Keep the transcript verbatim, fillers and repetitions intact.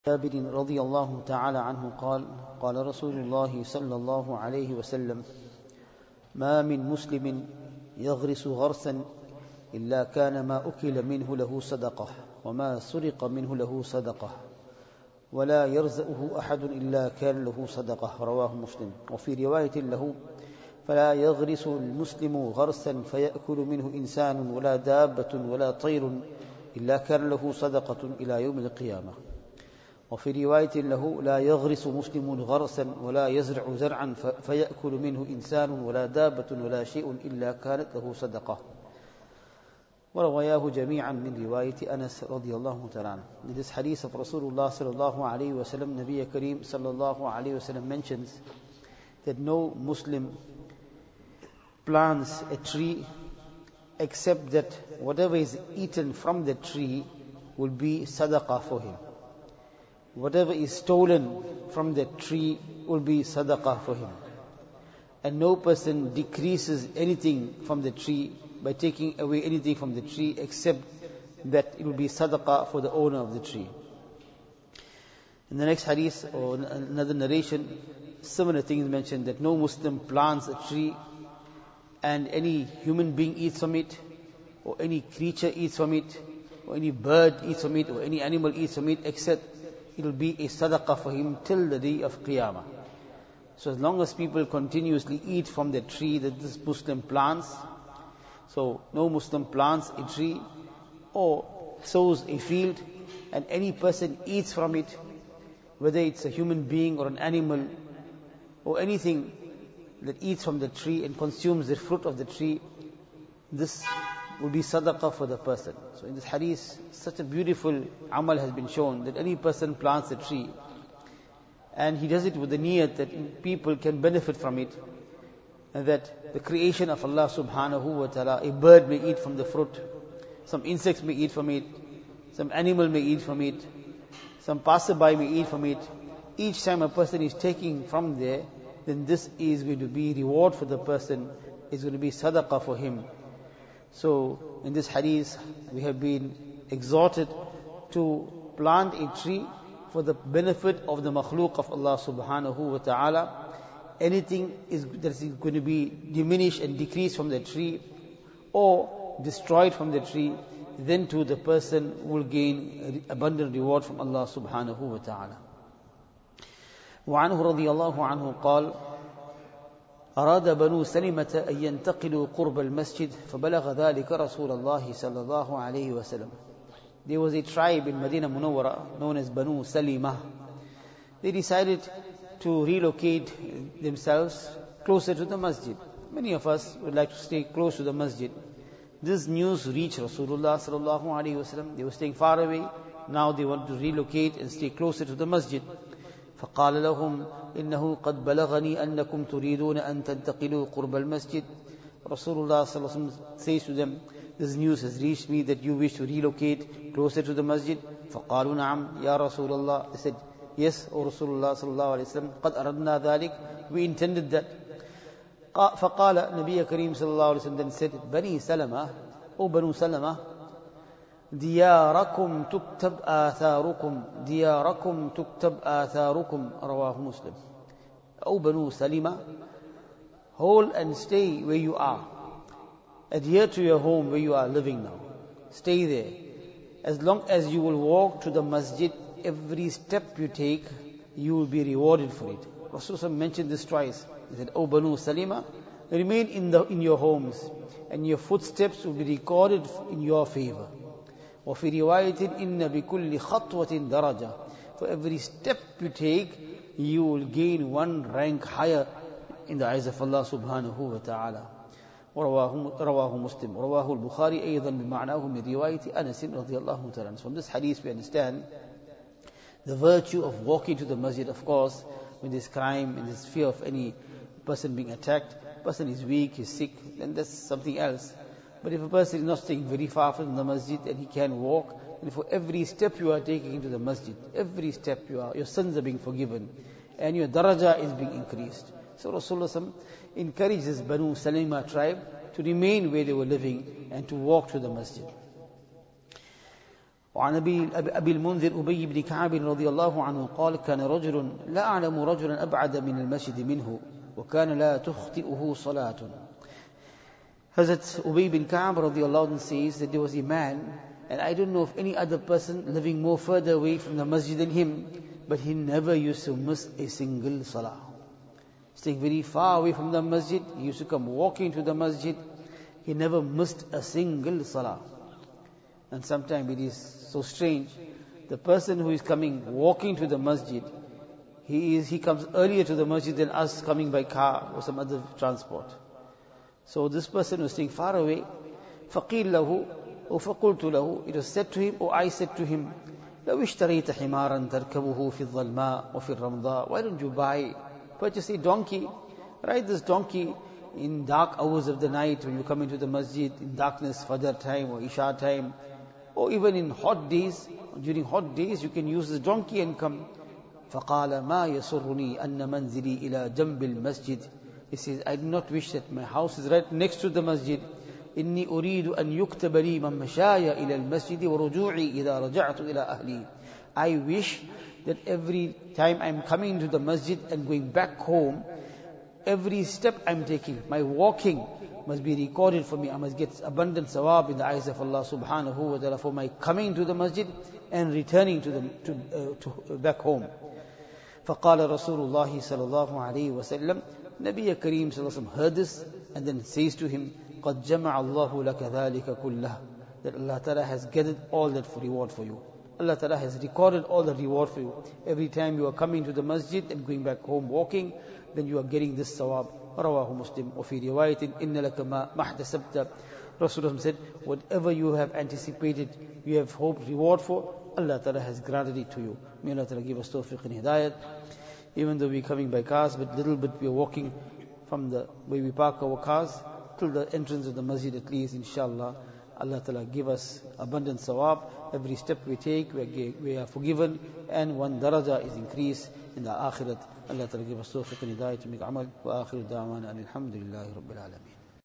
جابر رضي الله تعالى عنه قال قال رسول الله صلى الله عليه وسلم ما من مسلم يغرس غرسا إلا كان ما أكل منه له صدقة وما سرق منه له صدقة ولا يرزقه أحد إلا كان له صدقة. رواه مسلم. وفي رواية له فلا يغرس المسلم غرسا فيأكل منه إنسان ولا دابة ولا طير إلا كان له صدقة إلى يوم القيامة. وفي رواية له لا يغرس مسلم غرسا ولا يزرع زرعا فيأكل منه إنسان ولا دابة ولا شيء إلا كانت له صدقة. ورواه جميعا من رواية أنس رضي الله تعالى عنه. In this hadith of Rasulullah sallallahu alayhi wa sallam, Nabi Kareem sallallahu alayhi wa sallam mentions that no Muslim plants a tree except that whatever is eaten from the tree will be sadaqah for him. Whatever is stolen from the tree will be sadaqah for him. And no person decreases anything from the tree by taking away anything from the tree except that it will be sadaqah for the owner of the tree. In the next hadith or another narration, similar things mentioned that no Muslim plants a tree and any human being eats from it, or any creature eats from it, or any bird eats from it, or any animal eats from it, except it will be a sadaqah for him till the day of Qiyamah. So as long as people continuously eat from the tree that this Muslim plants, so no Muslim plants a tree or sows a field and any person eats from it, whether it's a human being or an animal or anything that eats from the tree and consumes the fruit of the tree, this will be sadaqah for the person. So in this hadith, such a beautiful amal has been shown that any person plants a tree and he does it with the niyat that people can benefit from it, and that the creation of Allah subhanahu wa ta'ala, a bird may eat from the fruit, some insects may eat from it, some animal may eat from it, some passerby may eat from it. Each time a person is taking from there, then this is going to be reward for the person, is going to be sadaqah for him. So in this hadith we have been exhorted to plant a tree for the benefit of the makhluk of Allah subhanahu wa ta'ala. Anything is that is going to be diminished and decreased from the tree or destroyed from the tree, then too the person will gain abundant reward from Allah subhanahu wa ta'ala. وعنه رضي الله عنه قال أراد بنو سلمة أن ينتقلوا قرب المسجد فبلغ ذلك رسول الله صلى الله عليه وسلم. There was a tribe in Medina Munawwara known as Banu Salima. They decided to relocate themselves closer to the masjid. Many of us would like to stay close to the masjid. This news reached Rasulullah sallallahu alaihi wasallam. They were staying far away. Now they want to relocate and stay closer to the masjid. فقال لهم إنه قد بلغني أنكم تريدون أن تنتقلوا قرب المسجد. Rasulullah sallallahu alaihi wasallam says to them, this news has reached me that you wish to relocate closer to the masjid. فقالوا نعم يا رسول الله. They said, yes, O Rasulullah sallallahu alaihi wasallam, قد أردنا ذلك. We intended that. فقال نبي كريم صلى الله عليه وسلم then said, بني سلمة, O Banu Salama, دياركم تكتب آثاركم دياركم تكتب آثاركم. رواه مسلم. O Banu Salima, hold and stay where you are. Adhere to your home where you are living now. Stay there. As long as you will walk to the masjid, every step you take, you will be rewarded for it. Rasulullah mentioned this twice. He said, O Banu Salima, remain in the in your homes, and your footsteps will be recorded in your favor. وفي رواية إن بكل خطوة درجة. For every step you take, you will gain one rank higher in the eyes of Allah subhanahu wa ta'ala. ورواه رواه مسلم ورواه البخاري أيضا بمعناه من رواية أنس رضي الله تعالى. From this hadith we understand the virtue of walking to the masjid. Of course, when there's crime and there's fear of any person being attacked, person is weak, is sick, then that's something else. But if a person is not staying very far from the masjid and he can walk, then for every step you are taking into the masjid, every step you are, your sins are being forgiven and your daraja is being increased. So Rasulullah encouraged this Banu Salima tribe to remain where they were living and to walk to the masjid. وعن أبي, أبي المنذر أبي بن كعب رضي الله عنه قال كان رجل لا أعلم رجلا أبعد من المسجد منه وكان لا تخطئه صلاة. Hazrat Ubay bin Ka'ab radiallahu anhu says that there was a man, and I don't know of any other person living more further away from the masjid than him, but he never used to miss a single salah. Staying very far away from the masjid, he used to come walking to the masjid. He never missed a single salah. And sometimes it is so strange. The person who is coming walking to the masjid, he is he comes earlier to the masjid than us coming by car or some other transport. So this person was staying far away. فَقِيلْ لَهُ وَفَقُلْتُ لَهُ, it was said to him, or I said to him, لَوْ اشْتَرَيْتَ حِمَارًا تَرْكَبُهُ فِي الظَّلْمَاءِ وَفِي الرَّمْضَاءِ, why don't you buy, purchase a donkey, ride this donkey in dark hours of the night when you come into the masjid, in darkness, Fajr time or Isha time, or even in hot days, during hot days you can use this donkey and come. فَقَالَ مَا يَسُرُّنِي أَنَّ مَنْزِلِي إِلَى جَنْبِ الْمَسْجِدِ, he says, I do not wish that my house is right next to the masjid. إِنِّي أُرِيدُ أَنْ يُكْتَبَ لِي مَنْ مَشَايَ إِلَى الْمَسْجِدِ وَرُجُوعِي إِذَا رَجَعْتُ إِلَى أَهْلِي. I wish that every time I'm coming to the masjid and going back home, every step I'm taking, my walking must be recorded for me. I must get abundant sawab in the eyes of Allah subhanahu wa ta'ala for my coming to the masjid and returning to the to, uh, to uh, back home. فَقَالَ رَسُولُ اللَّهِ صَلَى اللَّهُ عَلَيْهِ وَسَلَّمَ, Nabi Kareem sallallahu alaihi wasallam heard this and then says to him, قَدْ جَمَعَ اللَّهُ لَكَ ذَلِكَ كُلَّهُ, that Allah Ta'ala has gathered all that for reward for you. Allah Ta'ala has recorded all the reward for you. Every time you are coming to the masjid and going back home walking, then you are getting this sawab. رواه مسلم. وفي رواية إن لك ما احتسبت. Rasulullah said, whatever you have anticipated, you have hoped reward for, Allah Ta'ala has granted it to you. May Allah Ta'ala give us tawfiq and hidayat. Even though we're coming by cars, but little bit we're walking from the way we park our cars till the entrance of the masjid at least, inshallah. Allah Ta'ala give us abundant sawab. Every step we take, we are forgiven, and one daraja is increased in the akhirat. Allah Ta'ala give us tawfiq and hidayat to make amal. Wa akhiru da'wana alhamdulillahi rabbil alameen.